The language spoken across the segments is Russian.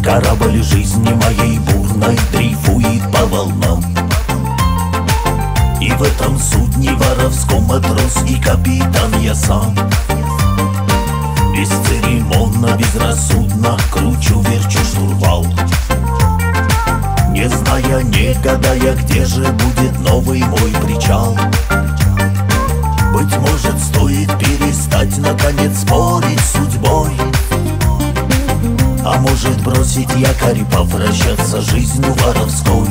Корабль жизни моей бурной дрейфует по волнам. И в этом судне воровском матрос и капитан я сам. Бесцеремонно, безрассудно кручу-верчу штурвал, не зная, не гадая, где же будет новый мой причал. Быть может, стоит перестать, наконец, спорить с судьбой. А может, бросить якорь и попрощаться с жизнью воровской.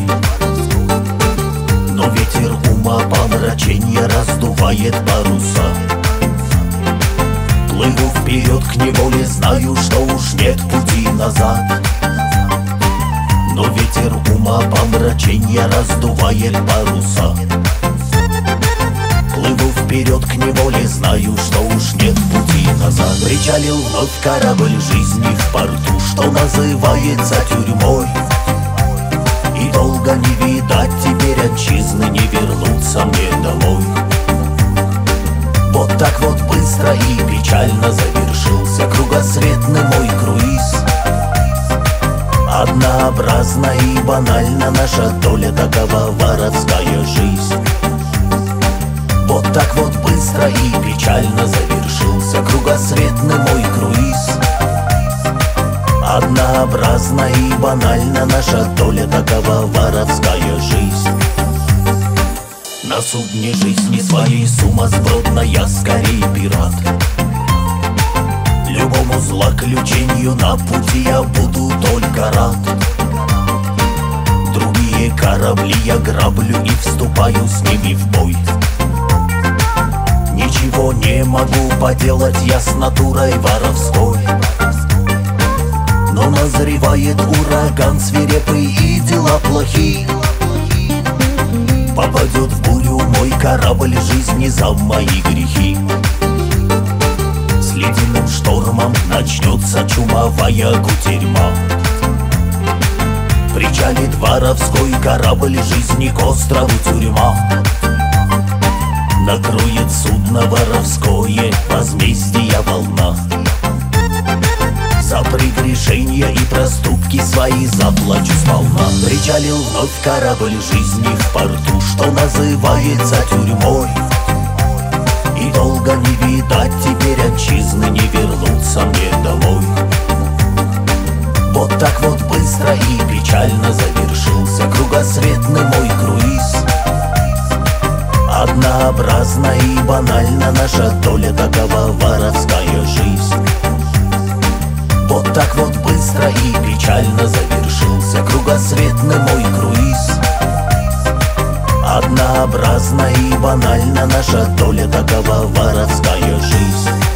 Но ветер ума помраченья раздувает паруса. Плыву вперед к неволе, знаю, что уж нет пути назад. Но ветер ума помраченья раздувает паруса. Плыву вперед к неволе, знаю, что уж нет пути назад. Причалил вновь корабль жизни в порту, что называется тюрьмой. И долго не видать теперь отчизны, не вернуться мне домой. Вот так вот быстро и печально завершился кругосветный мой круиз. Однообразна и банальна наша доля, такова воровская жизнь. Вот так вот быстро и печально завершился кругосветный мой круиз. Однообразна и банальна наша доля, такова воровская жизнь. На судне жизни своей сумасбродно я скорее пират. Любому злоключению на пути я буду только рад. Другие корабли я граблю и вступаю с ними в бой. Ничего не могу поделать я с натурой воровской. Но назревает ураган свирепый и дела плохи. Попадет в бурю мой корабль жизни за мои грехи. С ледяным штормом начнется чумовая кутерьма. Причалит воровской корабль жизни к острову тюрьма. Накроет судно воровское возмездия волна. За прегрешения и проступки свои заплачу сполна. Причалил вновь корабль жизни в порту, что называется тюрьмой. И долго не видать теперь отчизны, не вернуться мне домой. Вот так вот быстро и печально завершился кругосветный мой круиз. Однообразна и банальна наша доля, такова воровская жизнь. Вот так вот быстро и печально завершился кругосветный мой круиз. Однообразна и банальна наша доля, такова воровская жизнь.